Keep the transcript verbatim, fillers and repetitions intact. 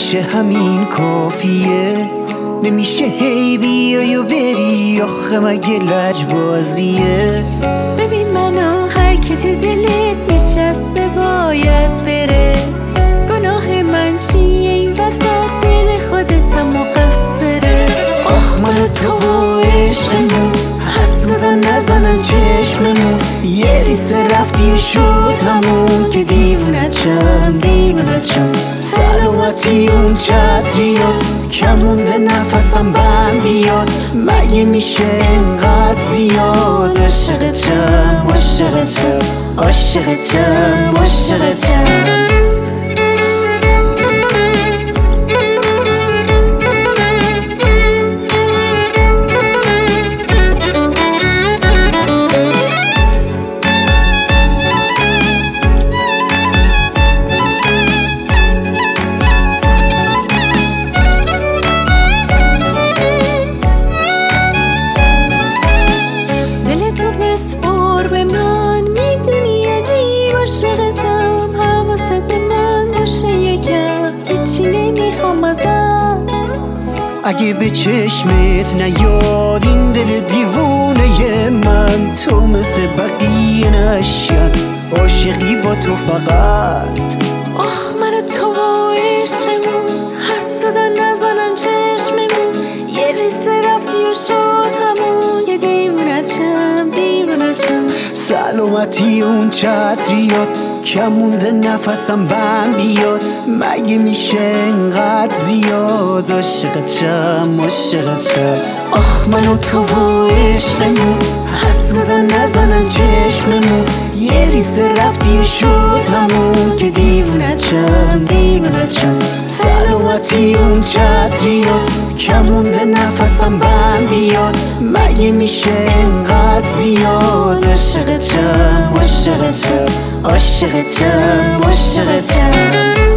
نمیشه همین کافیه، نمیشه هی بیای و بری، آخه مگه لجبازیه؟ ببین منو حرکت دلت نشسته باید بره، گناه من چیه این وسط دل خودتم مقصره. آخ من تو با عشقمون حسودان نزنن چشممون، یه ریسه رفتی و شد همون که دیوونت شم دیوونت شم. سلامتی اون چتریات کم مونده نفسم بند بیاد، مگه میشه انقدر زیاد؟ عاشقتم عاشقتم عاشقتم عاشقتم. اگه به چشمت نیاد این دل دیوونه من، تو مثل بقیه نشم عاشقی با تو فقط. آخ من تو با عشقمون حسودن نزنن چشممون، یه ریسه رفتی و شد همون یه دیوونت شم دیوونت شم. سلامتی اون چتریات کم مونده نفسم بند بیاد، مگه میشه انقدر زیاد؟ عاشقتم عاشقتم. آخ من و تو و عشقمون حسودن نزنن چشممون، یه ریسه رفتی و شد همون که دیوونت شم دیوونت شم. سلامتی اون چتریات کم مونده نفسم بند بیاد، مگه میشه انقدر زیاد؟ عاشقتم عاشقتم عاشقتم عاشقتم.